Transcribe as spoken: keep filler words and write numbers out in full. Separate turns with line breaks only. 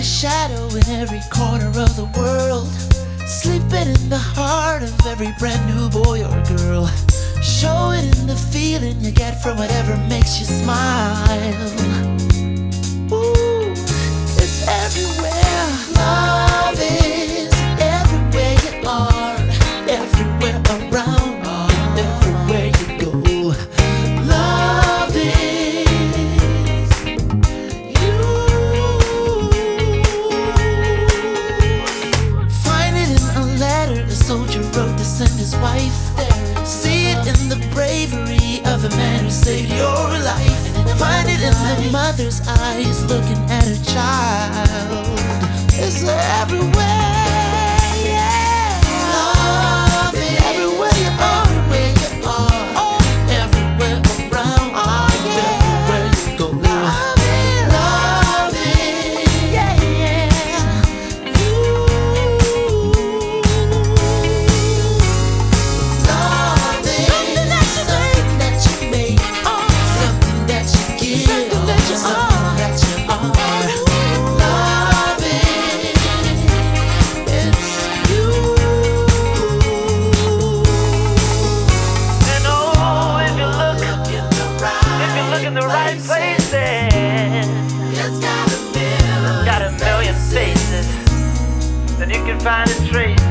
shadow in every corner of the world, sleeping in the heart of every brand new boy or girl. Show it in the feeling you get from whatever makes you smile. Ooh, it's everywhere. Love is everywhere you are, everywhere around, everywhere you go. Love is you. Find it in a letter a soldier wrote to send his wife. See it in the bravery of a man who saved your life. Find it in the mother's eyes looking at her child. It's everywhere, yeah. Love is everywhere you are, everywhere you are, everywhere around, everywhere you go. Love is, love is, yeah, yeah. You. Love is something that you make, something that you give, something that you are. Love is, it's you.
And oh, if you look, if you look in the right places,
It's got a million,
got a million faces, then you can find a trace